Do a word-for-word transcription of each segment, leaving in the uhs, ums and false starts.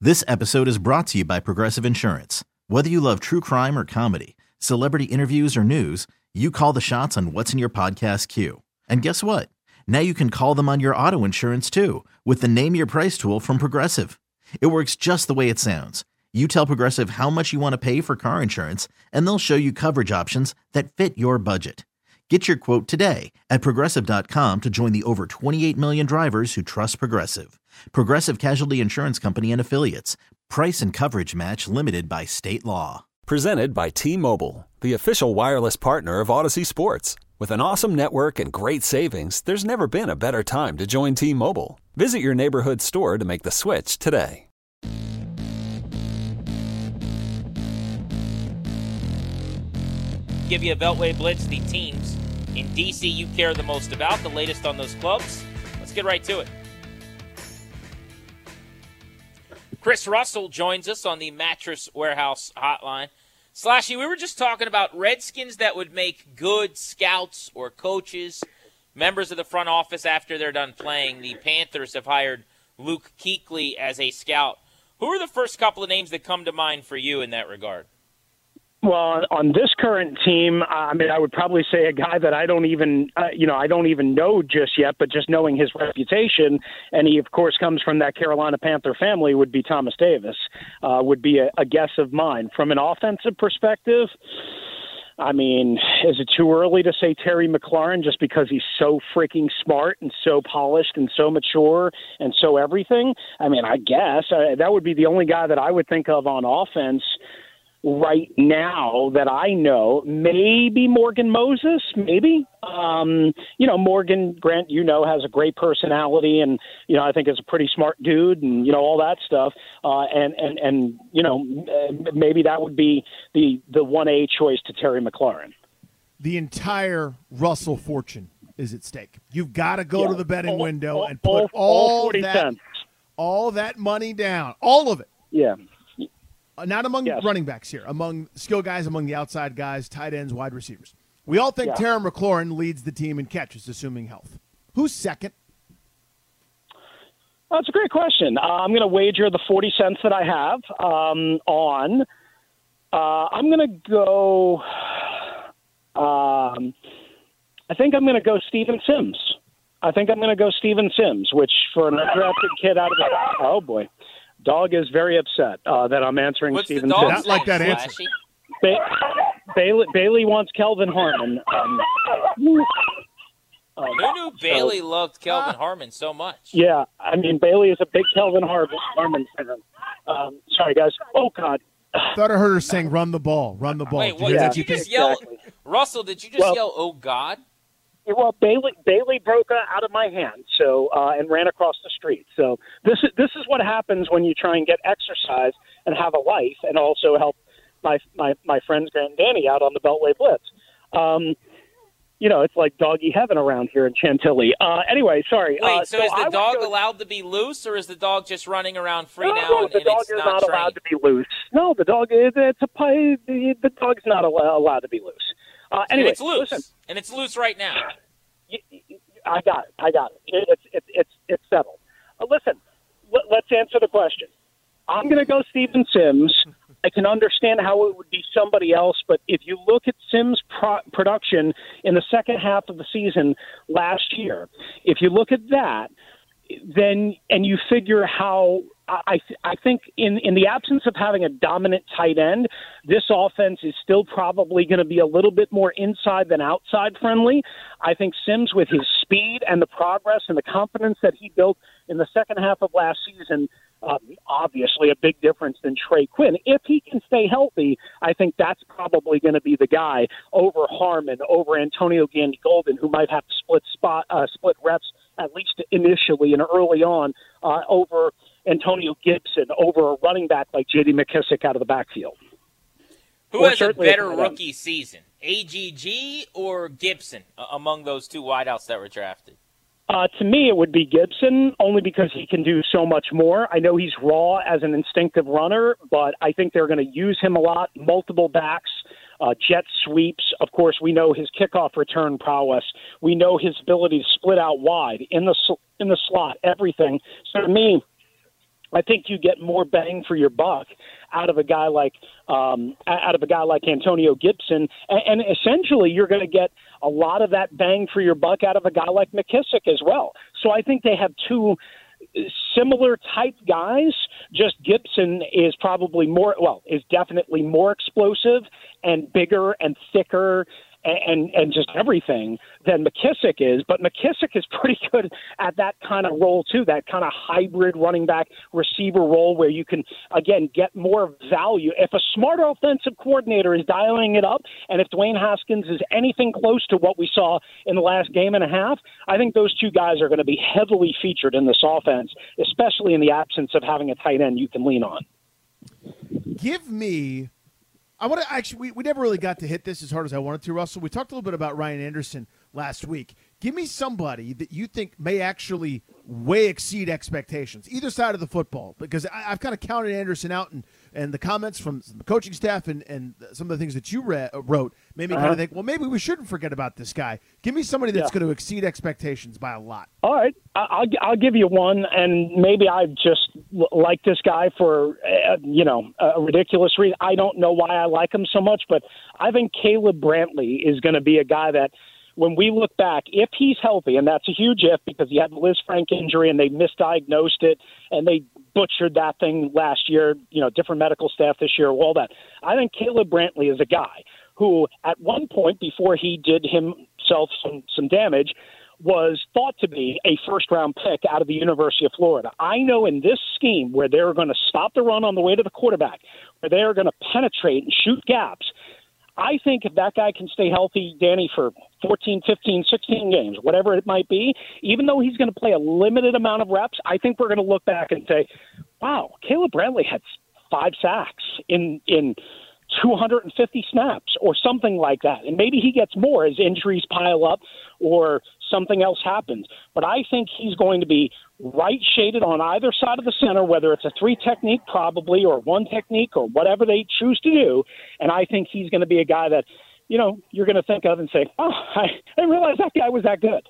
This episode is brought to you by Progressive Insurance. Whether you love true crime or comedy, celebrity interviews or news, you call the shots on what's in your podcast queue. And guess what? Now you can call them on your auto insurance too with the Name Your Price tool from Progressive. It works just the way it sounds. You tell Progressive how much you want to pay for car insurance, and they'll show you coverage options that fit your budget. Get your quote today at Progressive dot com to join the over twenty-eight million drivers who trust Progressive. Progressive Casualty Insurance Company and Affiliates. Price and coverage match limited by state law. Presented by T-Mobile, the official wireless partner of Odyssey Sports. With an awesome network and great savings, there's never been a better time to join T-Mobile. Visit your neighborhood store to make the switch today. Give you a Beltway Blitz, the teams in D C you care the most about, the latest on those clubs. Let's get right to it. Chris Russell joins us on the Mattress Warehouse hotline. Slashy, we were just talking about Redskins that would make good scouts or coaches, members of the front office after they're done playing. The Panthers have hired Luke Kuechly as a scout. Who are the first couple of names that come to mind for you in that regard? Well, on this current team, I mean, I would probably say a guy that I don't even, uh, you know, I don't even know just yet, but just knowing his reputation, and he, of course, comes from that Carolina Panther family, would be Thomas Davis, uh, would be a, a guess of mine. From an offensive perspective, I mean, is it too early to say Terry McLaurin just because he's so freaking smart and so polished and so mature and so everything? I mean, I guess uh, that would be the only guy that I would think of on offense right now that I know. Maybe Morgan Moses, maybe. Um, you know, Morgan, Grant, you know, has a great personality and, you know, I think is a pretty smart dude and, you know, all that stuff. Uh, and, and, and, you know, maybe that would be the, the one A choice to Terry McLaurin. The entire Russell fortune is at stake. You've got to go yeah. to the betting all, window all, and put all, all, all forty that, cents. all that money down, all of it. Yeah. Uh, not among yes. running backs here, among skill guys, among the outside guys, tight ends, wide receivers. We all think yeah. Terry McLaurin leads the team in catches, assuming health. Who's second? That's a great question. Uh, I'm going to wager the forty cents that I have um, on. Uh, I'm going to go. Um, I think I'm going to go Steven Sims. I think I'm going to go Steven Sims, which for an undrafted kid out of the oh boy. Dog is very upset uh, that I'm answering What's Steven the Sims. Not like that answer. Ba- Bailey, Bailey wants Kelvin Harmon. Um, um, Who knew Bailey so, loved Kelvin Harmon so much? Yeah, I mean, Bailey is a big Kelvin Har- Harmon fan. Um, sorry, guys. Oh, God. Thought I heard her saying, run the ball, run the ball. Wait, Did what, you hear did that? you just Exactly. yell? Russell, did you just Well- yell, oh, God? Well, Bailey Bailey broke out of my hand, so uh, and ran across the street. So this is this is what happens when you try and get exercise and have a life, and also help my my my friends Grant and Danny out on the Beltway Blitz. Um, you know, it's like doggy heaven around here in Chantilly. Uh, anyway, sorry. Wait, uh, so, is the I dog go, allowed to be loose, or is the dog just running around free no, now and, the and dog it's is not, not trained? allowed to be loose. No, the dog is it's a pie. The, the dog's not al- allowed to be loose. Uh, anyway, and it's loose, listen. and it's loose right now. I got it. I got it. It's it's it's it's settled. Uh, listen, l- let's answer the question. I'm going to go Steven Sims. I can understand how it would be somebody else, but if you look at Sims' pro- production in the second half of the season last year, if you look at that, then and you figure how I th- I think in, in the absence of having a dominant tight end, this offense is still probably going to be a little bit more inside than outside friendly. I think Sims, with his speed and the progress and the confidence that he built in the second half of last season, um, obviously a big difference than Trey Quinn. If he can stay healthy, I think that's probably going to be the guy over Harmon, over Antonio Gandy Golden, who might have to split spot, uh, split reps at least initially and early on, uh, over Antonio Gibson, over a running back like J D McKissick out of the backfield. Who Or has a certainly better a- rookie season, A G G or Gibson, uh, among those two wideouts that were drafted? Uh, to me, it would be Gibson, only because he can do so much more. I know he's raw as an instinctive runner, but I think they're going to use him a lot, multiple backs, uh, jet sweeps. Of course, we know his kickoff return prowess. We know his ability to split out wide, in the, sl- in the slot, everything. So to me, I think you get more bang for your buck out of a guy like um, out of a guy like Antonio Gibson, and, and essentially you're going to get a lot of that bang for your buck out of a guy like McKissic as well. So I think they have two similar type guys. Just Gibson is probably more, well, is definitely more explosive and bigger and thicker and and just everything than McKissic is. But McKissic is pretty good at that kind of role too, that kind of hybrid running back receiver role where you can, again, get more value. If a smart offensive coordinator is dialing it up, and if Dwayne Haskins is anything close to what we saw in the last game and a half, I think those two guys are going to be heavily featured in this offense, especially in the absence of having a tight end you can lean on. Give me I want to actually, we, we never really got to hit this as hard as I wanted to, Russell. We talked a little bit about Ryan Anderson last week. Give me somebody that you think may actually way exceed expectations, either side of the football, because I, I've kind of counted Anderson out, and, and the comments from the coaching staff and, and some of the things that you read, wrote made me uh-huh. kind of think, well, maybe we shouldn't forget about this guy. Give me somebody that's yeah. going to exceed expectations by a lot. All right. I'll, I'll give you one, and maybe I just like this guy for, uh, you know, a ridiculous reason. I don't know why I like him so much, but I think Caleb Brantley is going to be a guy that, when we look back, if he's healthy, and that's a huge if because he had the Liz Frank injury and they misdiagnosed it and they butchered that thing last year, you know, different medical staff this year, all that. I think Caleb Brantley is a guy who at one point before he did himself some, some damage was thought to be a first-round pick out of the University of Florida. I know in this scheme where they're going to stop the run on the way to the quarterback, where they are going to penetrate and shoot gaps, I think if that guy can stay healthy, Danny, for fourteen, fifteen, sixteen games, whatever it might be, even though he's going to play a limited amount of reps, I think we're going to look back and say, wow, Caleb Brantley had five sacks in in two hundred fifty snaps or something like that. And maybe he gets more as injuries pile up or something else happens. But I think he's going to be right shaded on either side of the center, whether it's a three technique probably or one technique or whatever they choose to do. And I think he's going to be a guy that, you know, you're going to think of and say, oh, I didn't realize that guy was that good.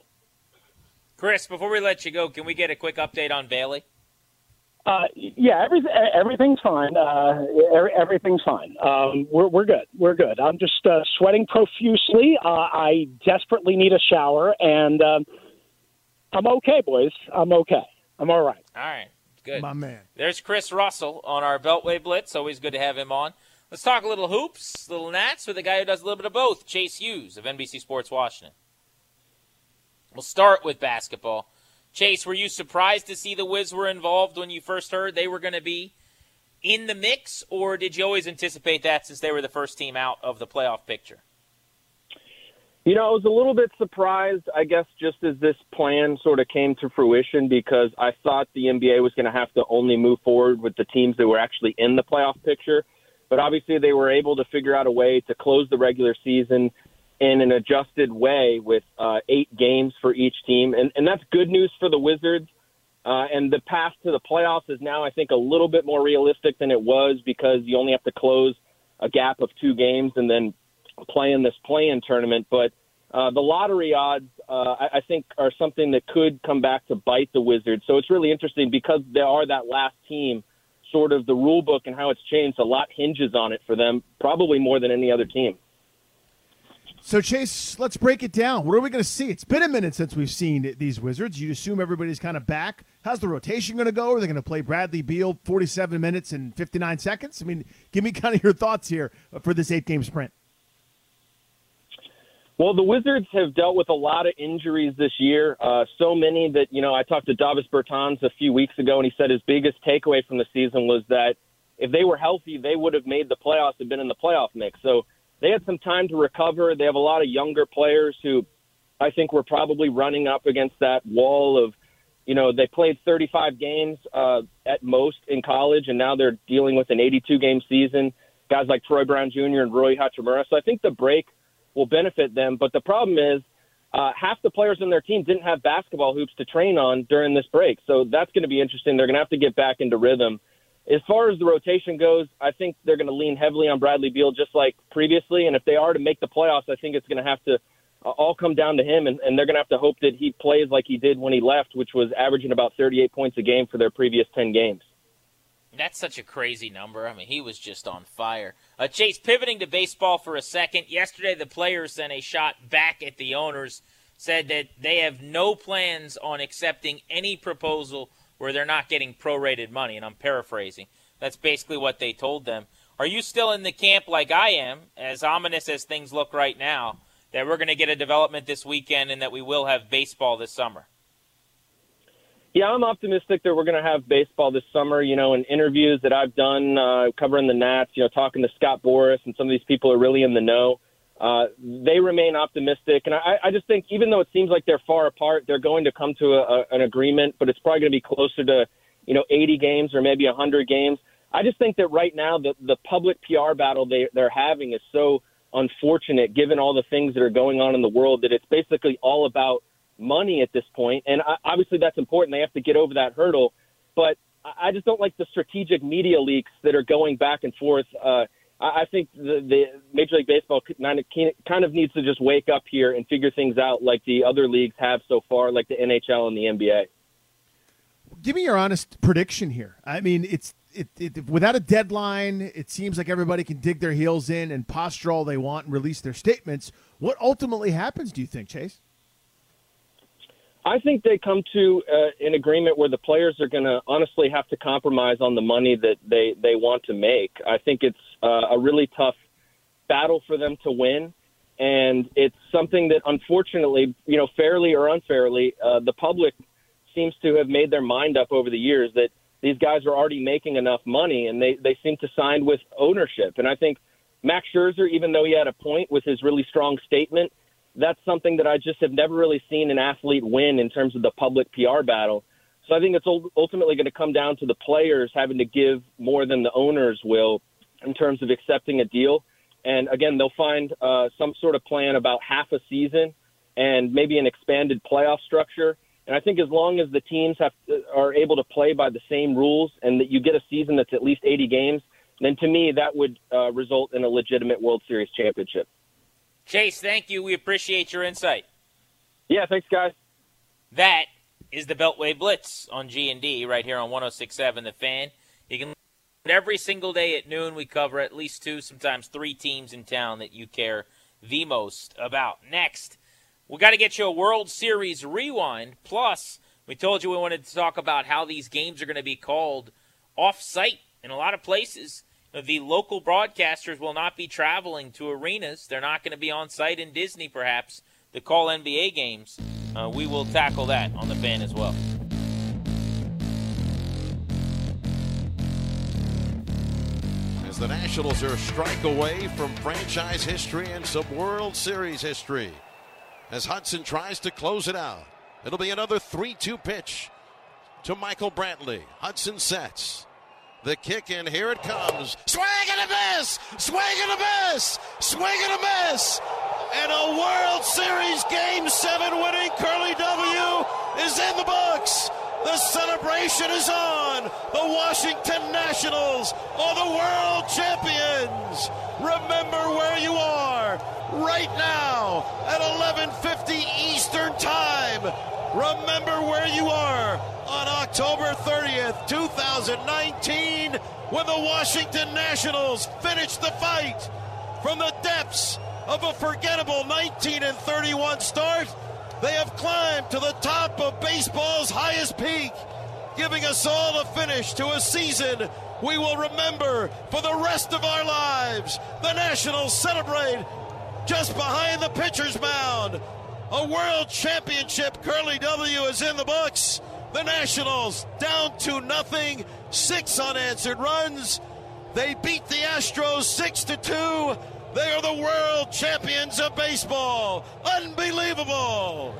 Chris, before we let you go, can we get a quick update on Bailey? Uh, yeah, everything everything's fine. Uh, everything's fine. Um, we're we're good. We're good. I'm just uh, sweating profusely. Uh, I desperately need a shower, and um, I'm okay, boys. I'm okay. I'm all right. All right, good. My man. There's Chris Russell on our Beltway Blitz. Always good to have him on. Let's talk a little hoops, little Nats with a guy who does a little bit of both, Chase Hughes of N B C Sports Washington. We'll start with basketball. Chase, were you surprised to see the Wiz were involved when you first heard they were going to be in the mix, or did you always anticipate that since they were the first team out of the playoff picture? You know, I was a little bit surprised, I guess, just as this plan sort of came to fruition, because I thought the N B A was going to have to only move forward with the teams that were actually in the playoff picture. But obviously they were able to figure out a way to close the regular season in an adjusted way with uh, eight games for each team. And, and that's good news for the Wizards. Uh, and the path to the playoffs is now, I think, a little bit more realistic than it was, because you only have to close a gap of two games and then play in this play-in tournament. But uh, the lottery odds, uh, I, I think, are something that could come back to bite the Wizards. So it's really interesting because they are that last team. Sort of the rule book and how it's changed, a lot hinges on it for them, probably more than any other team. So, Chase, let's break it down. What are we going to see? It's been a minute since we've seen these Wizards. You'd assume everybody's kind of back. How's the rotation going to go? Are they going to play Bradley Beal forty-seven minutes and fifty-nine seconds? I mean, give me kind of your thoughts here for this eight-game sprint. Well, the Wizards have dealt with a lot of injuries this year, uh, so many that, you know, I talked to Davis Bertans a few weeks ago, and he said his biggest takeaway from the season was that if they were healthy, they would have made the playoffs and been in the playoff mix. So they had some time to recover. They have a lot of younger players who I think were probably running up against that wall of, you know, they played thirty-five games uh, at most in college, and now they're dealing with an eighty-two game season. Guys like Troy Brown Junior and Rui Hachimura. So I think the break will benefit them. But the problem is uh, half the players on their team didn't have basketball hoops to train on during this break. So that's going to be interesting. They're going to have to get back into rhythm. As far as the rotation goes, I think they're going to lean heavily on Bradley Beal just like previously. And if they are to make the playoffs, I think it's going to have to uh, all come down to him. And, and they're going to have to hope that he plays like he did when he left, which was averaging about thirty-eight points a game for their previous ten games. That's such a crazy number. I mean, he was just on fire. Uh, Chase, pivoting to baseball for a second. Yesterday, the players sent a shot back at the owners, said that they have no plans on accepting any proposal where they're not getting prorated money, and I'm paraphrasing. That's basically what they told them. Are you still in the camp like I am, as ominous as things look right now, that we're going to get a development this weekend and that we will have baseball this summer? Yeah, I'm optimistic that we're going to have baseball this summer. You know, in interviews that I've done uh, covering the Nats, you know, talking to Scott Boras and some of these people are really in the know, uh, they remain optimistic. And I, I just think even though it seems like they're far apart, they're going to come to a, a, an agreement, but it's probably going to be closer to, you know, eighty games or maybe one hundred games. I just think that right now the, the public P R battle they, they're having is so unfortunate given all the things that are going on in the world that it's basically all about money at this point. And obviously that's important. They have to get over that hurdle. But I just don't like the strategic media leaks that are going back and forth. Uh, I think the, the Major League Baseball kind of needs to just wake up here and figure things out like the other leagues have so far, like the N H L and the N B A. Give me your honest prediction here. I mean, it's it, it without a deadline, it seems like everybody can dig their heels in and posture all they want and release their statements. What ultimately happens, do you think, Chase? I think they come to uh, an agreement where the players are going to honestly have to compromise on the money that they, they want to make. I think it's uh, a really tough battle for them to win, and it's something that unfortunately, you know, fairly or unfairly, uh, the public seems to have made their mind up over the years that these guys are already making enough money, and they, they seem to sign with ownership. And I think Max Scherzer, even though he had a point with his really strong statement, that's something that I just have never really seen an athlete win in terms of the public P R battle. So I think it's ultimately going to come down to the players having to give more than the owners will in terms of accepting a deal. And again, they'll find uh, some sort of plan about half a season and maybe an expanded playoff structure. And I think as long as the teams have are able to play by the same rules and that you get a season that's at least eighty games, then to me that would uh, result in a legitimate World Series championship. Chase, thank you. We appreciate your insight. Yeah, thanks, guys. That is the Beltway Blitz on G and D right here on one oh six point seven The Fan. You can every single day at noon we cover at least two, sometimes three teams in town that you care the most about. Next, we got to get you a World Series rewind. Plus, we told you we wanted to talk about how these games are going to be called off-site in a lot of places. The local broadcasters will not be traveling to arenas. They're not going to be on site in Disney, perhaps, to call N B A games. Uh, we will tackle that on The Fan as well. As the Nationals are a strike away from franchise history and some World Series history. As Hudson tries to close it out. It'll be another three two pitch to Michael Brantley. Hudson sets. The kick in, here it comes. Swing and a miss! Swing and a miss! Swing and a miss! And a World Series Game seven winning Curly W is in the books. The celebration is on. The Washington Nationals are the world champions. Remember where you are right now at eleven fifty Eastern Time. Remember where you are on October thirtieth, twenty nineteen, when the Washington Nationals finished the fight from the depths of a forgettable nineteen and thirty-one start. They have climbed to the top of baseball's highest peak, giving us all a finish to a season we will remember for the rest of our lives. The Nationals celebrate just behind the pitcher's mound. A world championship Curly W is in the books. The Nationals down to nothing, six unanswered runs. They beat the Astros six to two. They are the world champions of baseball. Unbelievable.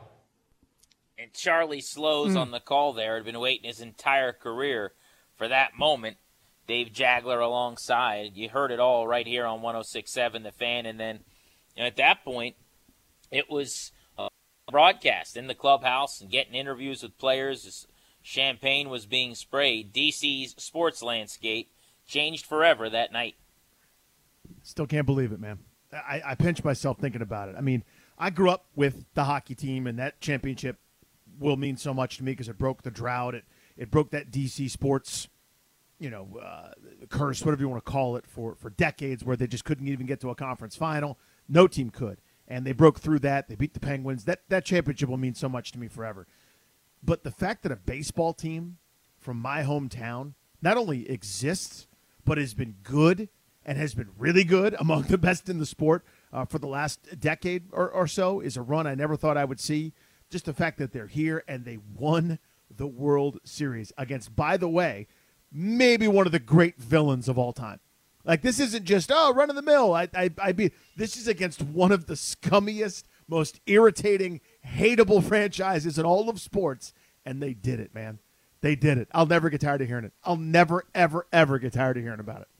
And Charlie Slows mm. on the call there had been waiting his entire career for that moment. Dave Jagler alongside. You heard it all right here on one oh six point seven The Fan. And then you know, at that point, it was a broadcast in the clubhouse and getting interviews with players as champagne was being sprayed. D C's sports landscape changed forever that night. Still can't believe it, man. I, I pinch myself thinking about it. I mean, I grew up with the hockey team, and that championship will mean so much to me because it broke the drought. It it broke that D C sports you know, uh, curse, whatever you want to call it, for, for decades where they just couldn't even get to a conference final. No team could. And they broke through that. They beat the Penguins. That, that championship will mean so much to me forever. But the fact that a baseball team from my hometown not only exists, but has been good and has been really good, among the best in the sport uh, for the last decade or, or so, is a run I never thought I would see. Just the fact that they're here and they won the World Series against, by the way, maybe one of the great villains of all time. Like, this isn't just, oh, run of the mill. I, I, I be. This is against one of the scummiest, most irritating, hateable franchises in all of sports, and they did it, man. They did it. I'll never get tired of hearing it. I'll never, ever, ever get tired of hearing about it.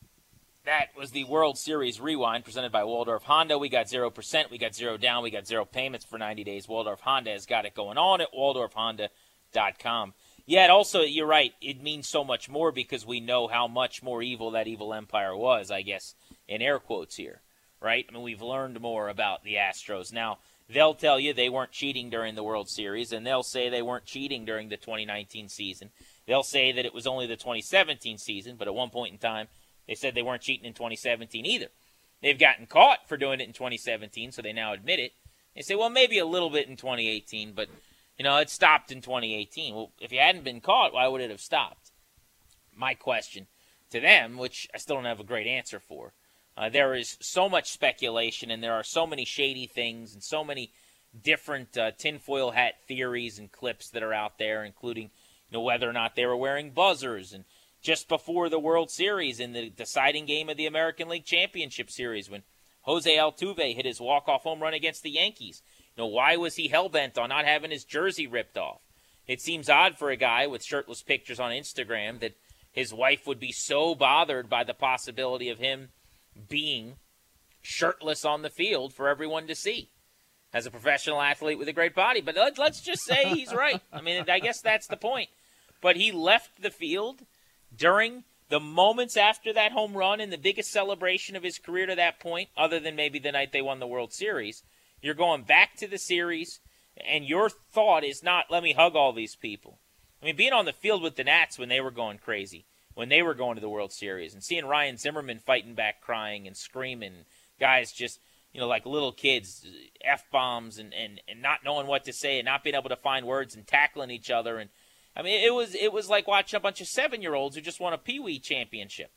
That was the World Series Rewind presented by Waldorf Honda. We got zero percent. We got zero down. We got zero payments for ninety days. Waldorf Honda has got it going on at waldorf honda dot com. Yeah, and also, you're right, it means so much more because we know how much more evil that evil empire was, I guess, in air quotes here, right? I mean, we've learned more about the Astros. Now, they'll tell you they weren't cheating during the World Series, and they'll say they weren't cheating during the twenty nineteen season. They'll say that it was only the twenty seventeen season, but at one point in time, they said they weren't cheating in twenty seventeen either. They've gotten caught for doing it in twenty seventeen, so they now admit it. They say, well, maybe a little bit in twenty eighteen, but, you know, it stopped in twenty eighteen. Well, if you hadn't been caught, why would it have stopped? My question to them, which I still don't have a great answer for, uh, there is so much speculation, and there are so many shady things and so many different uh, tinfoil hat theories and clips that are out there, including, you know, whether or not they were wearing buzzers, and just before the World Series in the deciding game of the American League Championship Series when Jose Altuve hit his walk-off home run against the Yankees. You know, why was he hell-bent on not having his jersey ripped off? It seems odd for a guy with shirtless pictures on Instagram that his wife would be so bothered by the possibility of him being shirtless on the field for everyone to see as a professional athlete with a great body. But let's just say he's right. I mean, I guess that's the point. But he left the field during the moments after that home run and the biggest celebration of his career to that point, other than maybe the night they won the World Series. You're going back to the series, and your thought is not, let me hug all these people. I mean, being on the field with the Nats when they were going crazy, when they were going to the World Series, and seeing Ryan Zimmerman fighting back, crying and screaming, guys just, you know, like little kids, F-bombs and, and, and not knowing what to say and not being able to find words and tackling each other. And I mean, it was it was like watching a bunch of seven-year-olds who just won a Pee Wee championship.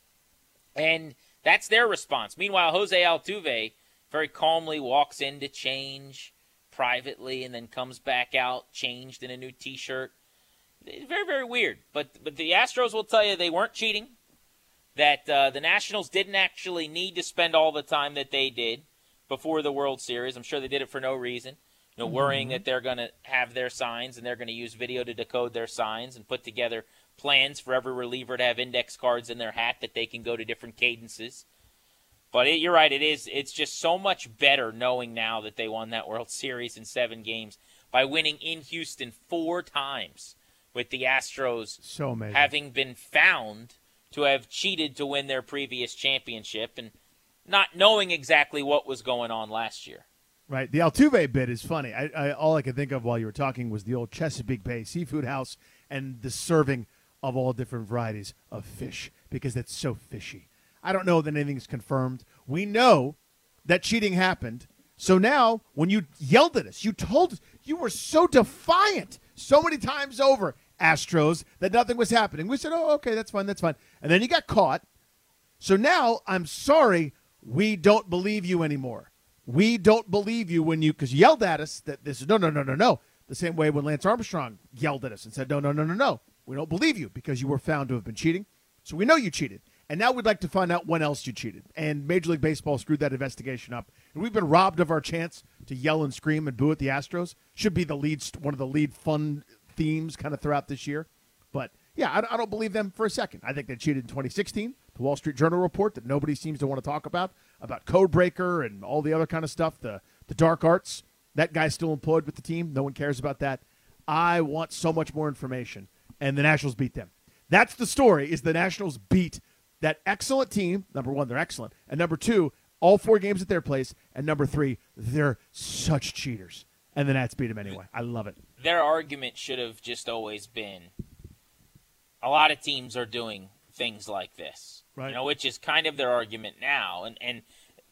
And that's their response. Meanwhile, Jose Altuve very calmly walks in to change privately and then comes back out changed in a new T-shirt. Very, very weird. But but the Astros will tell you they weren't cheating, that uh, the Nationals didn't actually need to spend all the time that they did before the World Series. I'm sure they did it for no reason. You know, worrying mm-hmm. that they're going to have their signs and they're going to use video to decode their signs and put together plans for every reliever to have index cards in their hat that they can go to different cadences. But it, you're right, it is. It's just so much better knowing now that they won that World Series in seven games by winning in Houston four times, with the Astros so having been found to have cheated to win their previous championship and not knowing exactly what was going on last year. Right. The Altuve bit is funny. I, I, all I could think of while you were talking was the old Chesapeake Bay Seafood House and the serving of all different varieties of fish, because that's so fishy. I don't know that anything's confirmed. We know that cheating happened. So now when you yelled at us, you told us, you were so defiant so many times over, Astros, that nothing was happening. We said, oh, okay, that's fine, that's fine. And then you got caught. So now, I'm sorry, we don't believe you anymore. We don't believe you when you, because you yelled at us that this is, no, no, no, no, no. The same way when Lance Armstrong yelled at us and said, no, no, no, no, no. We don't believe you because you were found to have been cheating. So we know you cheated. And now we'd like to find out when else you cheated. And Major League Baseball screwed that investigation up. And we've been robbed of our chance to yell and scream and boo at the Astros. Should be the lead, one of the lead fun themes kind of throughout this year. But, yeah, I, I don't believe them for a second. I think they cheated in twenty sixteen. The Wall Street Journal report that nobody seems to want to talk about, about Codebreaker and all the other kind of stuff, the, the dark arts. That guy's still employed with the team. No one cares about that. I want so much more information. And the Nationals beat them. That's the story, is the Nationals beat that excellent team. Number one, they're excellent. And number two, all four games at their place. And number three, they're such cheaters. And the Nats beat them anyway. I love it. Their argument should have just always been, a lot of teams are doing things like this. Right. You know, which is kind of their argument now. And and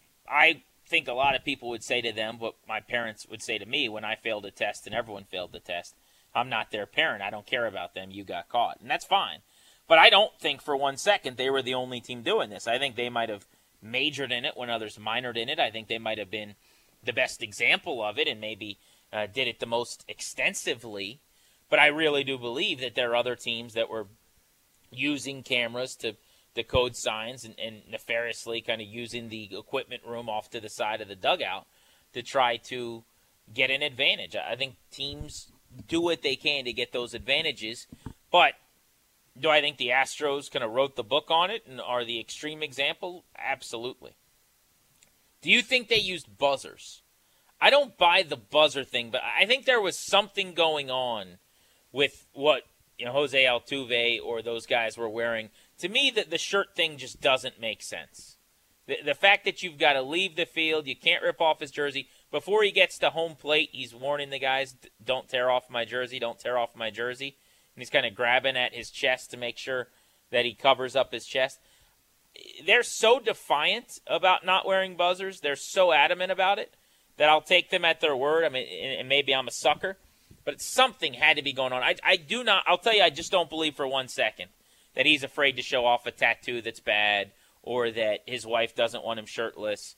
I think a lot of people would say to them what my parents would say to me when I failed a test and everyone failed the test. I'm not their parent. I don't care about them. You got caught. And that's fine. But I don't think for one second they were the only team doing this. I think they might have majored in it when others minored in it. I think they might have been the best example of it and maybe uh, did it the most extensively. But I really do believe that there are other teams that were using cameras to decode signs and, and nefariously kind of using the equipment room off to the side of the dugout to try to get an advantage. I think teams do what they can to get those advantages. But do I think the Astros kind of wrote the book on it and are the extreme example? Absolutely. Do you think they used buzzers? I don't buy the buzzer thing, but I think there was something going on with what you know Jose Altuve or those guys were wearing. To me, the, the shirt thing just doesn't make sense. The, the fact that you've got to leave the field, you can't rip off his jersey. Before he gets to home plate, he's warning the guys, don't tear off my jersey, don't tear off my jersey. And he's kind of grabbing at his chest to make sure that he covers up his chest. They're so defiant about not wearing buzzers. They're so adamant about it that I'll take them at their word. I mean, and maybe I'm a sucker, but something had to be going on. I, I do not, I'll tell you, I just don't believe for one second that he's afraid to show off a tattoo that's bad or that his wife doesn't want him shirtless.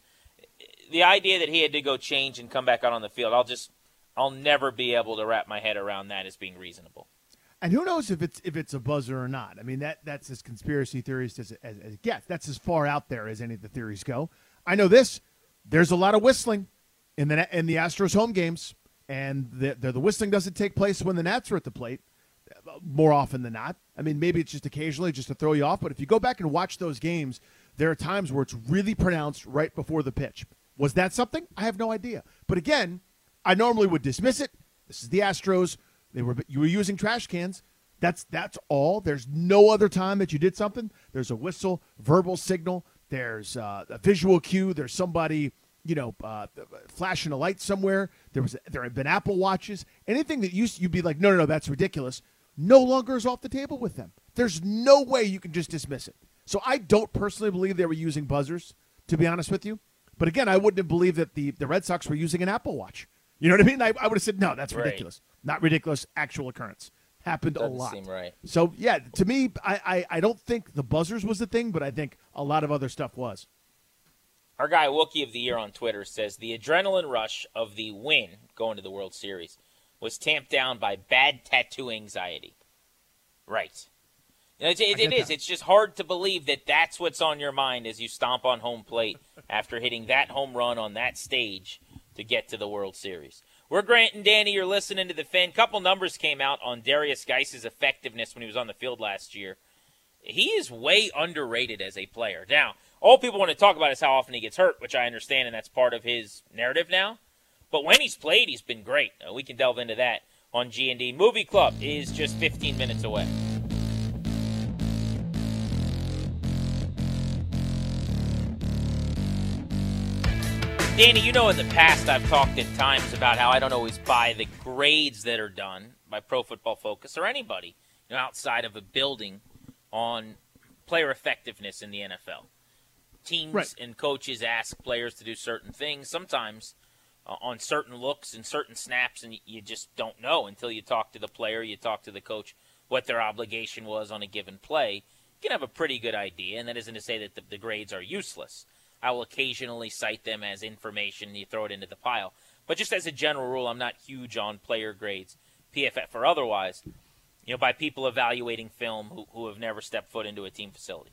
The idea that he had to go change and come back out on the field, I'll just, I'll never be able to wrap my head around that as being reasonable. And who knows if it's if it's a buzzer or not? I mean, that that's as conspiracy theorist as, as, as it gets. That's as far out there as any of the theories go. I know this. There's a lot of whistling in the in the Astros home games, and the, the, the whistling doesn't take place when the Nats are at the plate more often than not. I mean, maybe it's just occasionally just to throw you off, but if you go back and watch those games, there are times where it's really pronounced right before the pitch. Was that something? I have no idea. But again, I normally would dismiss it. This is the Astros. They were you were using trash cans. That's that's all. There's no other time that you did something. There's a whistle, verbal signal. There's uh, a visual cue. There's somebody, you know, uh, flashing a light somewhere. There was there have been Apple Watches. Anything that used you'd be like, no, no, no, that's ridiculous. No longer is off the table with them. There's no way you can just dismiss it. So I don't personally believe they were using buzzers, to be honest with you. But again, I wouldn't have believed that the, the Red Sox were using an Apple Watch. You know what I mean? I, I would have said, no, that's ridiculous. Right. Not ridiculous, actual occurrence. Happened Doesn't a lot. Seem right. So, yeah, to me, I, I, I don't think the buzzers was the thing, but I think a lot of other stuff was. Our guy, Wookie of the Year on Twitter, says the adrenaline rush of the win going to the World Series was tamped down by bad tattoo anxiety. Right. It, it, it is. That. It's just hard to believe that that's what's on your mind as you stomp on home plate after hitting that home run on that stage to get to the World Series. We're Grant and Danny. You're listening to The Fan. Couple numbers came out on Darius Geis's effectiveness when he was on the field last year. He is way underrated as a player. Now, all people want to talk about is how often he gets hurt, which I understand, and that's part of his narrative now. But when he's played, he's been great. Uh, we can delve into that on G and D. Movie Club is just fifteen minutes away. Danny, you know in the past I've talked at times about how I don't always buy the grades that are done by Pro Football Focus or anybody, you know, outside of a building on player effectiveness in the N F L. Teams right. and coaches ask players to do certain things, sometimes uh, on certain looks and certain snaps, and you just don't know until you talk to the player, you talk to the coach, what their obligation was on a given play. You can have a pretty good idea, and that isn't to say that the, the grades are useless. I will occasionally cite them as information, and you throw it into the pile. But just as a general rule, I'm not huge on player grades, P F F or otherwise, you know, by people evaluating film who, who have never stepped foot into a team facility.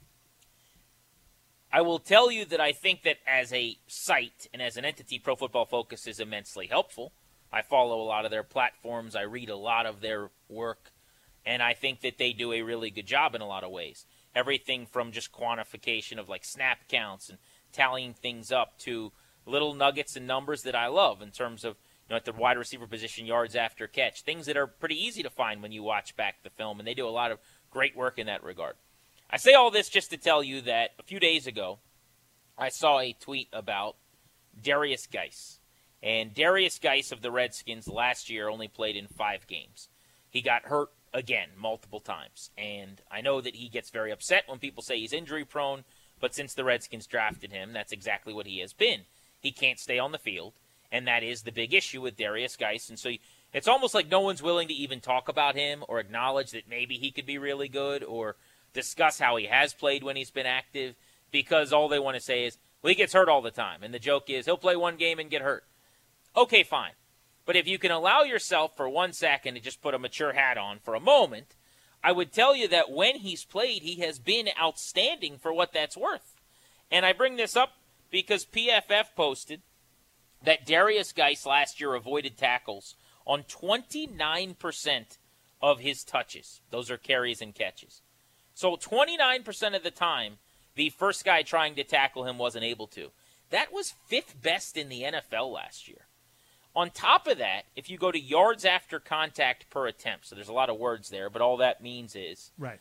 I will tell you that I think that as a site and as an entity, Pro Football Focus is immensely helpful. I follow a lot of their platforms. I read a lot of their work, and I think that they do a really good job in a lot of ways. Everything from just quantification of like snap counts and tallying things up to little nuggets and numbers that I love in terms of, you know, at the wide receiver position, yards after catch, things that are pretty easy to find when you watch back the film, and they do a lot of great work in that regard. I say all this just to tell you that a few days ago, I saw a tweet about Darius Geis. And Darius Geis of the Redskins last year only played in five games. He got hurt again multiple times. And I know that he gets very upset when people say he's injury prone, but since the Redskins drafted him, that's exactly what he has been. He can't stay on the field, and that is the big issue with Derrius Guice. And so it's almost like no one's willing to even talk about him or acknowledge that maybe he could be really good or discuss how he has played when he's been active, because all they want to say is, well, he gets hurt all the time. And the joke is he'll play one game and get hurt. Okay, fine. But if you can allow yourself for one second to just put a mature hat on for a moment, I would tell you that when he's played, he has been outstanding for what that's worth. And I bring this up because P F F posted that Derrius Guice last year avoided tackles on twenty-nine percent of his touches. Those are carries and catches. So twenty-nine percent of the time, the first guy trying to tackle him wasn't able to. That was fifth best in the N F L last year. On top of that, if you go to yards after contact per attempt, so there's a lot of words there, but all that means is right.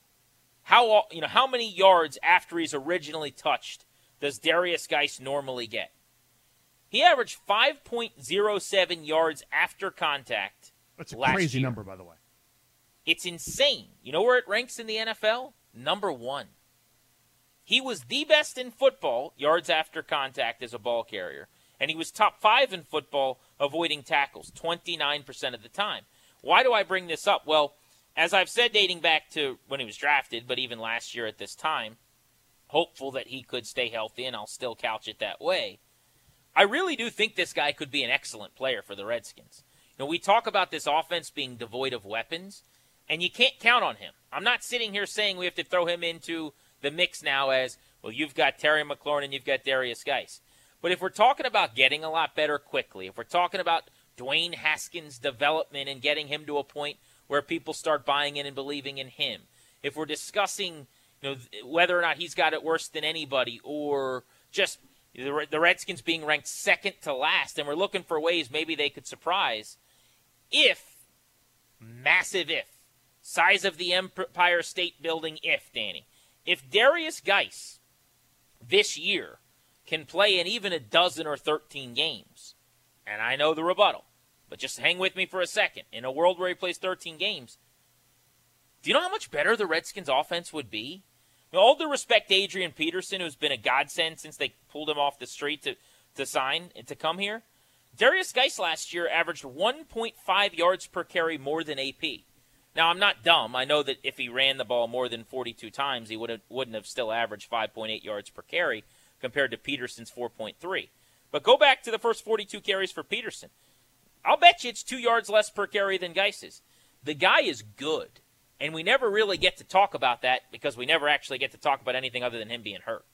How you know how many yards after he's originally touched does Derrius Guice normally get? He averaged five point oh seven yards after contact. That's a last crazy year. number, by the way. It's insane. You know where it ranks in the N F L? Number one. He was the best in football, yards after contact as a ball carrier, and he was top five in football avoiding tackles, twenty-nine percent of the time. Why do I bring this up? Well, as I've said dating back to when he was drafted, but even last year at this time, hopeful that he could stay healthy, and I'll still couch it that way, I really do think this guy could be an excellent player for the Redskins. You know, we talk about this offense being devoid of weapons, and you can't count on him. I'm not sitting here saying we have to throw him into the mix now as, well, you've got Terry McLaurin and you've got Derrius Guice. But if we're talking about getting a lot better quickly, if we're talking about Dwayne Haskins' development and getting him to a point where people start buying in and believing in him, if we're discussing you know, whether or not he's got it worse than anybody, or just the Redskins being ranked second to last, and we're looking for ways maybe they could surprise, if, massive if, size of the Empire State Building if, Danny, if Derrius Guice this year can play in even a dozen or thirteen games, and I know the rebuttal, but just hang with me for a second. In a world where he plays thirteen games, do you know how much better the Redskins' offense would be? With all due respect to Adrian Peterson, who's been a godsend since they pulled him off the street to, to sign and to come here, Derrius Guice last year averaged one point five yards per carry more than A P. Now, I'm not dumb. I know that if he ran the ball more than forty-two times, he would have, wouldn't have still averaged five point eight yards per carry compared to Peterson's four point three. But go back to the first forty-two carries for Peterson. I'll bet you it's two yards less per carry than Guice's. The guy is good, and we never really get to talk about that because we never actually get to talk about anything other than him being hurt.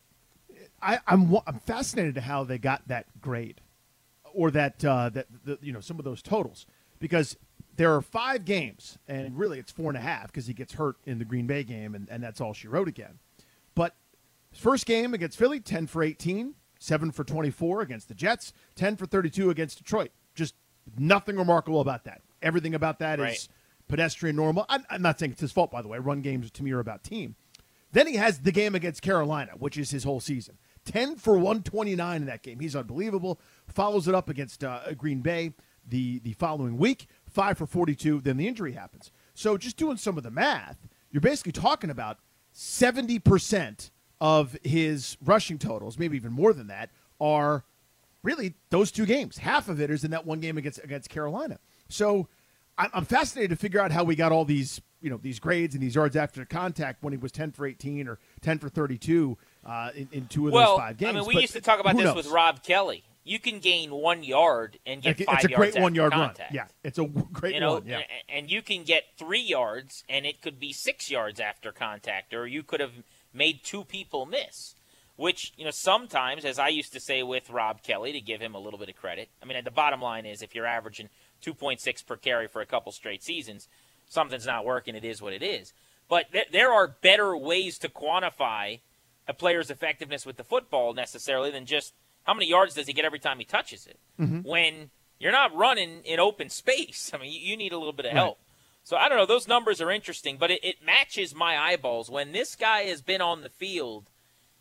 I, I'm I'm fascinated to how they got that grade, or that uh, that the, you know some of those totals, because there are five games, and really it's four and a half because he gets hurt in the Green Bay game, and, and that's all she wrote again. But first game against Philly, ten for eighteen, seven for twenty-four against the Jets, ten for thirty-two against Detroit. Just nothing remarkable about that. Everything about that right. is pedestrian normal. I'm, I'm not saying it's his fault, by the way. Run games to me are about team. Then he has the game against Carolina, which is his whole season. ten for one twenty-nine in that game. He's unbelievable. Follows it up against uh, Green Bay the, the following week, five for forty-two. Then the injury happens. So just doing some of the math, you're basically talking about seventy percent of his rushing totals, maybe even more than that, are really those two games. Half of it is in that one game against against Carolina. So I'm, I'm fascinated to figure out how we got all these you know these grades and these yards after contact when he was ten for eighteen or ten for thirty-two uh, in, in two of well, those five games. I mean, we but used to talk about this knows? with Rob Kelly. You can gain one yard and get it's five a great yards one yard run. contact. Yeah, it's a great you know, one. Yeah, and you can get three yards and it could be six yards after contact, or you could have made two people miss. Which, you know, sometimes, as I used to say with Rob Kelly, to give him a little bit of credit, I mean, the bottom line is if you're averaging two point six per carry for a couple straight seasons, something's not working. It is what it is. But th- there are better ways to quantify a player's effectiveness with the football necessarily than just how many yards does he get every time he touches it. Mm-hmm. When you're not running in open space, I mean, you, you need a little bit of help. Right. So I don't know. Those numbers are interesting, but it, it matches my eyeballs. When this guy has been on the field,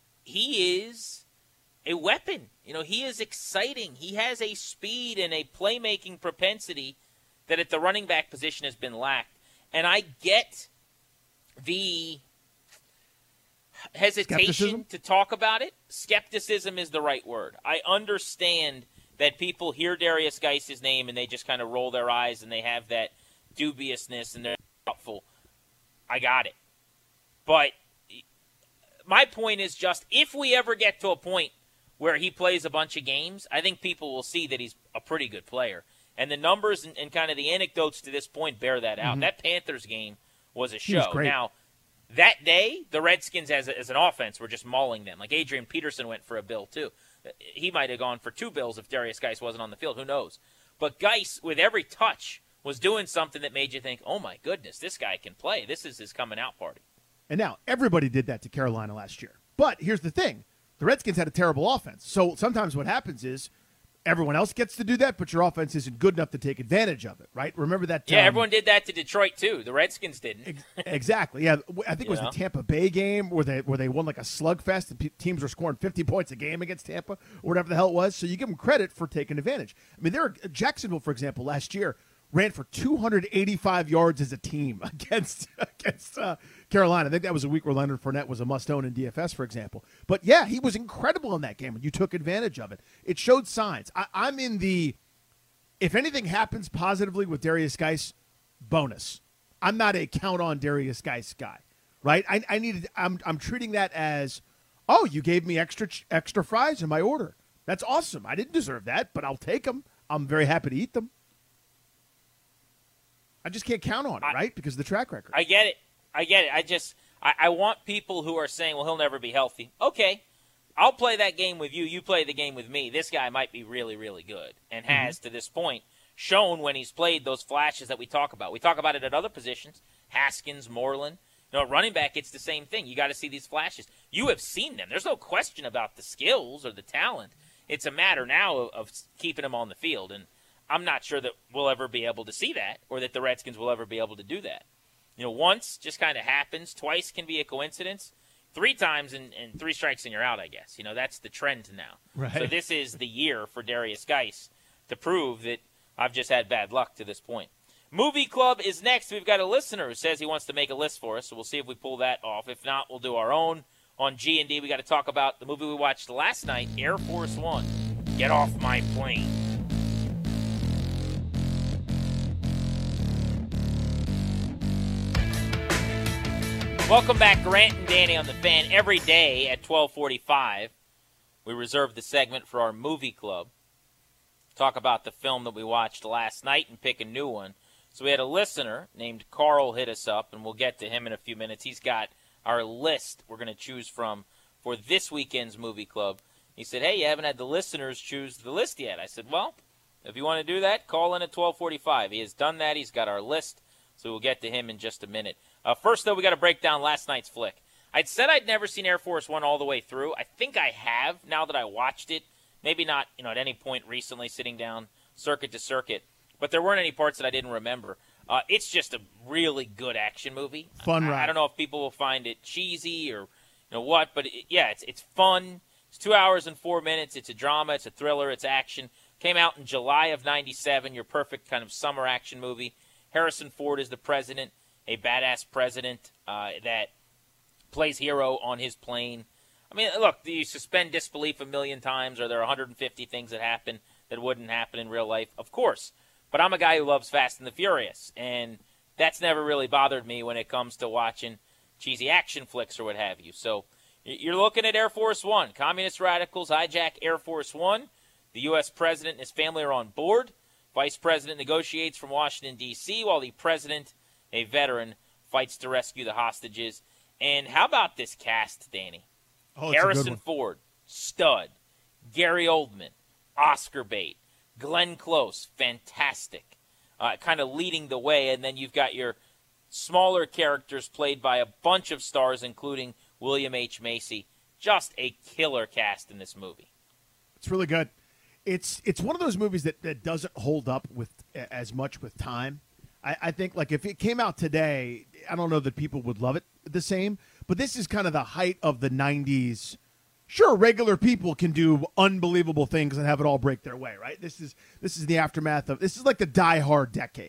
he is a weapon. You know, he is exciting. He has a speed and a playmaking propensity that at the running back position has been lacked. And I get the hesitation Skepticism? to talk about it. Skepticism is the right word. I understand that people hear Darius Geis's name and they just kind of roll their eyes and they have that dubiousness and they're doubtful. I got it. But my point is just, if we ever get to a point where he plays a bunch of games, I think people will see that he's a pretty good player. And the numbers and, and kind of the anecdotes to this point bear that out. Mm-hmm. That Panthers game was a show. Was now, that day, the Redskins as, a, as an offense were just mauling them. Like Adrian Peterson went for a bill, too. He might have gone for two bills if Darius Geis wasn't on the field. Who knows? But Geis, with every touch, was doing something that made you think, oh, my goodness, this guy can play. This is his coming out party. And now, everybody did that to Carolina last year. But here's the thing. The Redskins had a terrible offense. So sometimes what happens is everyone else gets to do that, but your offense isn't good enough to take advantage of it, right? Remember that? Yeah, um, everyone did that to Detroit, too. The Redskins didn't. ex- exactly. Yeah, I think it was You know? the Tampa Bay game where they where they won like a slugfest and pe- teams were scoring fifty points a game against Tampa or whatever the hell it was. So you give them credit for taking advantage. I mean, there are, Jacksonville, for example, last year ran for two hundred eighty-five yards as a team against against uh, Carolina. I think that was a week where Leonard Fournette was a must-own in D F S, for example. But, yeah, he was incredible in that game, and you took advantage of it. It showed signs. I, I'm in the – if anything happens positively with Darius Geis, bonus. I'm not a count-on Darius Geis guy, right? I, I needed – I'm I'm treating that as, oh, you gave me extra extra fries in my order. That's awesome. I didn't deserve that, but I'll take them. I'm very happy to eat them. I just can't count on it, I, right? Because of the track record. I get it. I get it. I just I, I want people who are saying, well, he'll never be healthy. Okay, I'll play that game with you. You play the game with me. This guy might be really, really good and has, mm-hmm. to this point, shown when he's played those flashes that we talk about. We talk about it at other positions, Haskins, Moreland. You know, at running back, it's the same thing. You got to see these flashes. You have seen them. There's no question about the skills or the talent. It's a matter now of, of keeping him on the field, and I'm not sure that we'll ever be able to see that or that the Redskins will ever be able to do that. You know, once just kind of happens. Twice can be a coincidence. Three times and, and three strikes and you're out, I guess. You know, that's the trend now. Right. So this is the year for Darius Geis to prove that I've just had bad luck to this point. Movie Club is next. We've got a listener who says he wants to make a list for us, so we'll see if we pull that off. If not, we'll do our own. On G and D, we got to talk about the movie we watched last night, Air Force One. Get off my plane. Welcome back, Grant and Danny on the Fan. Every day at twelve forty-five, we reserve the segment for our Movie Club. Talk about the film that we watched last night and pick a new one. So we had a listener named Carl hit us up, and we'll get to him in a few minutes. He's got our list we're going to choose from for this weekend's Movie Club. He said, hey, you haven't had the listeners choose the list yet. I said, well, if you want to do that, call in at twelve forty-five. He has done that. He's got our list, so we'll get to him in just a minute. Uh, first, though, we got to break down last night's flick. I'd said I'd never seen Air Force One all the way through. I think I have now that I watched it. Maybe not, you know, at any point recently sitting down circuit to circuit, but there weren't any parts that I didn't remember. Uh, it's just a really good action movie. Fun ride. I, I don't know if people will find it cheesy or you know what, but it, yeah, it's it's fun. It's two hours and four minutes. It's a drama. It's a thriller. It's action. Came out in July of ninety-seven. Your perfect kind of summer action movie. Harrison Ford is the president. A badass president uh, that plays hero on his plane. I mean, look, do you suspend disbelief a million times? Are there one hundred fifty things that happen that wouldn't happen in real life? Of course. But I'm a guy who loves Fast and the Furious, and that's never really bothered me when it comes to watching cheesy action flicks or what have you. So you're looking at Air Force One. Communist radicals hijack Air Force One. The U S president and his family are on board. Vice president negotiates from Washington, D C, while the president, a veteran, fights to rescue the hostages. And how about this cast, Danny? Oh, it's Harrison a good one. Ford, stud. Gary Oldman, Oscar bait. Glenn Close, fantastic. Uh, kind of leading the way. And then you've got your smaller characters played by a bunch of stars, including William H. Macy. Just a killer cast in this movie. It's really good. It's it's one of those movies that, that doesn't hold up with as much with time. I, I think, like, if it came out today, I don't know that people would love it the same, but this is kind of the height of the nineties. Sure, regular people can do unbelievable things and have it all break their way, right? This is this is the aftermath of – this is like the Die Hard decade,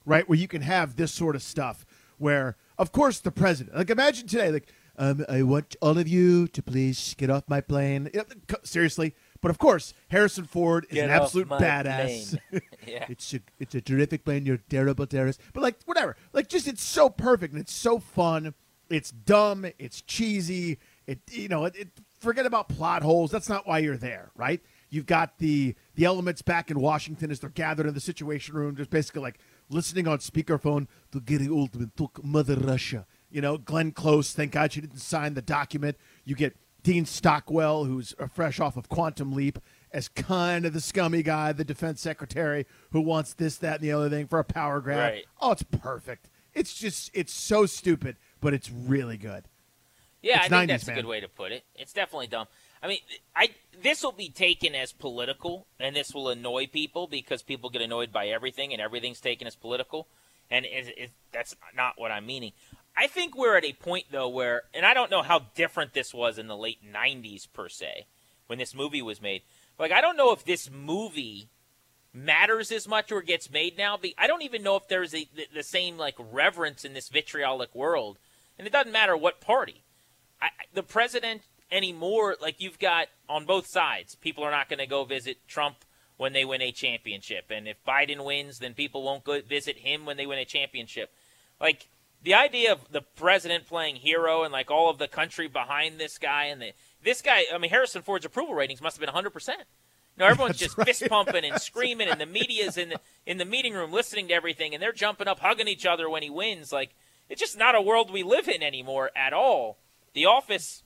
right? Where you can have this sort of stuff where, of course, the president, like imagine today, like, um, I want all of you to please get off my plane. You know, seriously. But of course, Harrison Ford is Get an off absolute my badass. Yeah. it's a it's a terrific plane. You're a terrible terrorist. But like whatever, like just it's so perfect and it's so fun. It's dumb. It's cheesy. It you know it, it forget about plot holes. That's not why you're there, right? You've got the the elements back in Washington as they're gathered in the Situation Room, just basically like listening on speakerphone to Gary Oldman, took Mother Russia. You know, Glenn Close. Thank God she didn't sign the document. You get Dean Stockwell, who's fresh off of Quantum Leap, as kind of the scummy guy, the defense secretary, who wants this, that, and the other thing for a power grab. Right. Oh, it's perfect. It's just, it's so stupid, but it's really good. Yeah, It's I think nineties, that's a man. good way to put it. It's definitely dumb. I mean, I this will be taken as political, and this will annoy people because people get annoyed by everything, and everything's taken as political, and it, it, that's not what I'm meaning. I think we're at a point, though, where, and I don't know how different this was in the late nineties, per se, when this movie was made. Like, I don't know if this movie matters as much or gets made now. I don't even know if there's a, the, the same, like, reverence in this vitriolic world. And it doesn't matter what party. I, the president anymore, like, you've got on both sides, people are not going to go visit Trump when they win a championship. And if Biden wins, then people won't go visit him when they win a championship. Like, the idea of the president playing hero and, like, all of the country behind this guy and the this guy, I mean, Harrison Ford's approval ratings must have been one hundred percent. You know, everyone's That's just right. fist pumping and screaming, and the media's in the, in the meeting room listening to everything, and they're jumping up, hugging each other when he wins. Like, it's just not a world we live in anymore at all. The Office,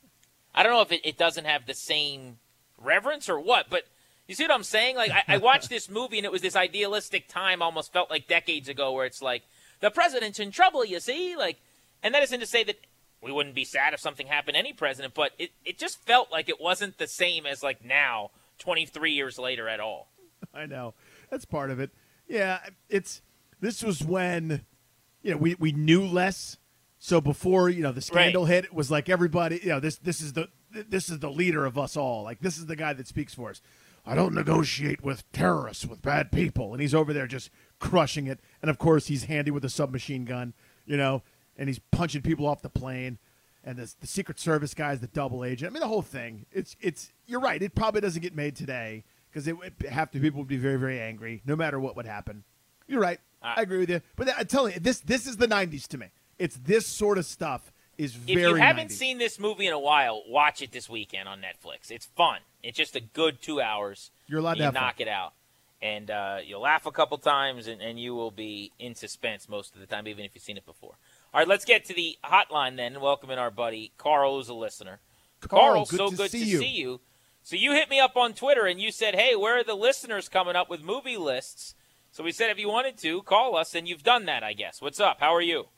I don't know if it, it doesn't have the same reverence or what, but you see what I'm saying? Like, I, I watched this movie, and it was this idealistic time, almost felt like decades ago, where it's like, the president's in trouble, you see? Like, and that isn't to say that we wouldn't be sad if something happened to any president, but it, it just felt like it wasn't the same as, like, now, twenty-three years later at all. I know. That's part of it. Yeah, it's this was when, you know, we, we knew less. So before, you know, the scandal Right. hit, it was like everybody, you know, this this is the this is the leader of us all. Like, this is the guy that speaks for us. I don't negotiate with terrorists, with bad people. And he's over there just crushing it. And, of course, he's handy with a submachine gun, you know, and he's punching people off the plane. And the, the Secret Service guy is the double agent. I mean, the whole thing. It's it's. You're right. It probably doesn't get made today because it, it half the people would be very, very angry no matter what would happen. You're right. Uh, I agree with you. But I'm telling you, this this is the nineties to me. It's this sort of stuff is If very you haven't nineties. seen this movie in a while, watch it this weekend on Netflix. It's fun. It's just a good two hours. You're allowed and to you have fun. knock it out. And uh, you'll laugh a couple times, and, and you will be in suspense most of the time, even if you've seen it before. All right, let's get to the hotline then. Welcome in our buddy Carl, who's a listener. Carl, good so to good see to you. see you. So you hit me up on Twitter, and you said, hey, where are the listeners coming up with movie lists? So we said if you wanted to, call us, and you've done that, I guess. What's up? How are you?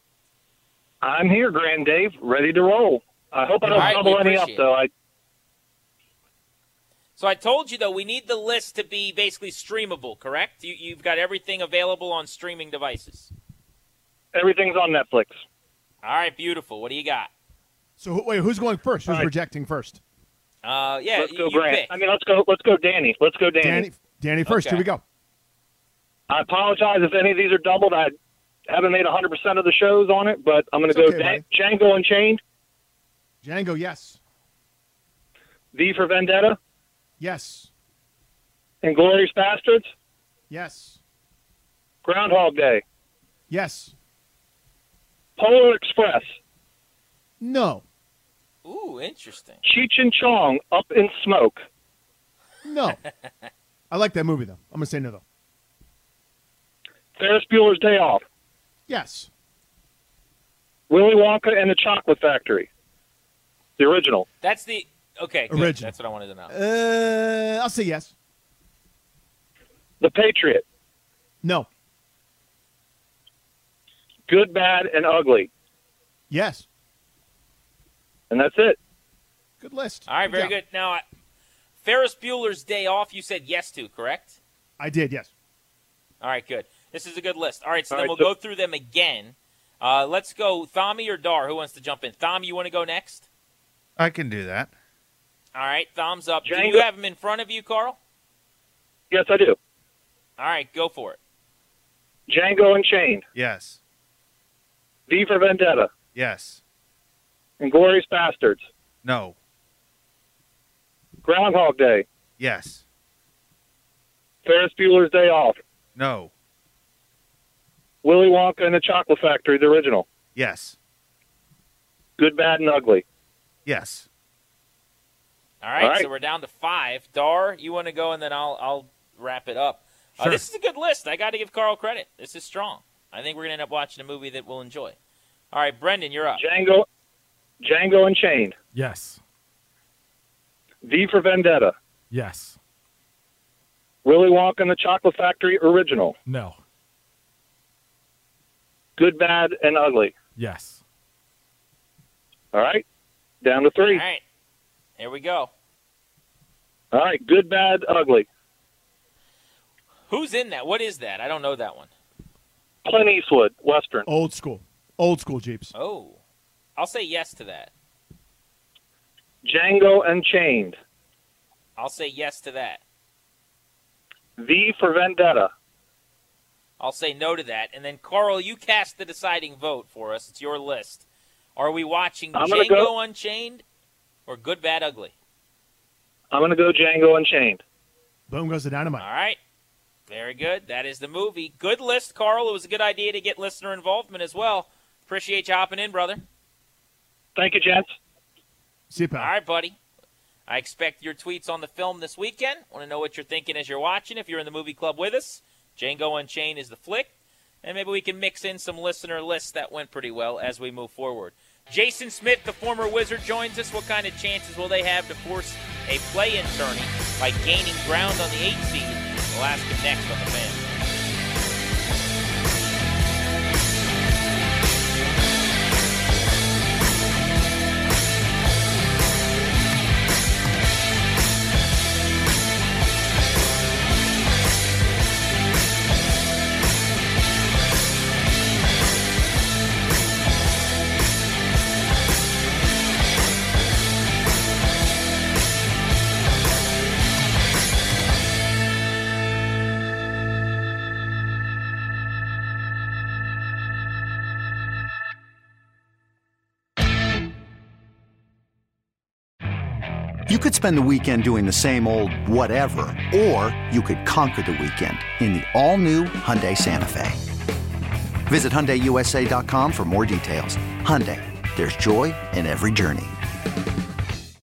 I'm here, Grand Dave, ready to roll. I hope I don't All right, double we any up, appreciate though. I, So I told you, though, we need the list to be basically streamable, correct? You, you've got everything available on streaming devices. everything's on Netflix. All right, beautiful. What do you got? So who- wait, who's going first? Who's All right. rejecting first? Uh, yeah, let's you, go, you Grant. pick. I mean, let's go. Let's go, Danny. Let's go, Danny. Danny. Danny first. Okay. Here we go. I apologize if any of these are doubled. I haven't made one hundred percent of the shows on it, but I'm going to It's go okay, Dan- Django Unchained, Django, yes. V for Vendetta, Yes. Inglourious Bastards, Yes. Groundhog Day, Yes. Polar Express, No. Ooh, interesting. Cheech and Chong, Up in Smoke, No. I like that movie, though. I'm going to say no, though. Ferris Bueller's Day Off, Yes. Willy Wonka and the Chocolate Factory, the original, That's the okay. Good. Original. That's what I wanted to know. Uh, I'll say yes. The Patriot, No. Good, Bad, and Ugly, Yes. and that's it. Good list. All right, very job. good. Now, I- Ferris Bueller's Day Off. You said yes to, correct? I did, yes. All right, good. This is a good list. All right, so All then right, we'll so- go through them again. Uh, let's go, Thami or Dar. Who wants to jump in? Thom, you want to go next? I can do that. All right, thumbs up. Do Django- you have them in front of you, Carl? Yes, I do. All right, go for it. Django Unchained, Yes. V for Vendetta, Yes. Inglourious Bastards, No. Groundhog Day, Yes. Ferris Bueller's Day Off, No. Willy Wonka and the Chocolate Factory, the original, Yes. Good, Bad, and Ugly. Yes. All right, All right. so we're down to five. Dar, you want to go, and then I'll I'll wrap it up. Uh, Sure. this is a good list. I got to give Carl credit. This is strong. I think we're going to end up watching a movie that we'll enjoy. All right, Brendan, you're up. Django, Django Unchained, Yes. V for Vendetta, Yes. Willy Wonka and the Chocolate Factory, original, No. Good, Bad, and Ugly. Yes. All right, down to three. All right, here we go. All right, Good, Bad, Ugly. Who's in that? What is that? I don't know that one. Clint Eastwood, Western. Old school. Old school Jeeps. Oh, I'll say yes to that. Django Unchained, I'll say yes to that. V for Vendetta. I'll say no to that. And then, Carl, you cast the deciding vote for us. It's your list. Are we watching I'm gonna Django go- Unchained or Good, Bad, Ugly? I'm going to go Django Unchained. Boom goes the dynamite. All right. Very good. That is the movie. Good list, Carl. It was a good idea to get listener involvement as well. Appreciate you hopping in, brother. Thank you, gents. See you, pal. All right, buddy. I expect your tweets on the film this weekend. Want to know what you're thinking as you're watching. If you're in the movie club with us, Django Unchained is the flick. And maybe we can mix in some listener lists that went pretty well as we move forward. Jason Smith, the former Wizard, joins us. What kind of chances will they have to force a play-in tourney by gaining ground on the eighth seed? We'll ask him next on The Fan. You could spend the weekend doing the same old whatever, or you could conquer the weekend in the all-new Hyundai Santa Fe. Visit Hyundai U S A dot com for more details. Hyundai, there's joy in every journey.